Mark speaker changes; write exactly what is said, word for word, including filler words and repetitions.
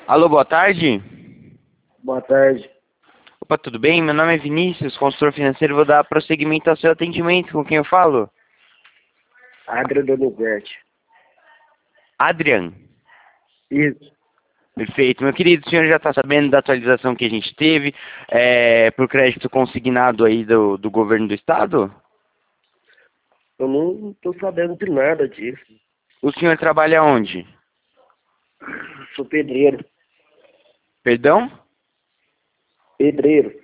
Speaker 1: Alô, boa tarde.
Speaker 2: Boa tarde.
Speaker 1: Opa, tudo bem? Meu nome é Vinícius, consultor financeiro. Vou dar prosseguimento ao seu atendimento. Com quem eu falo?
Speaker 2: Adria Donizete.
Speaker 1: Adrian.
Speaker 2: Isso.
Speaker 1: Perfeito. Meu querido, o senhor já está sabendo da atualização que a gente teve é, por crédito consignado aí do, do governo do estado?
Speaker 2: Eu não tô sabendo de nada disso.
Speaker 1: O senhor trabalha onde?
Speaker 2: Sou pedreiro.
Speaker 1: Perdão?
Speaker 2: Pedreiro.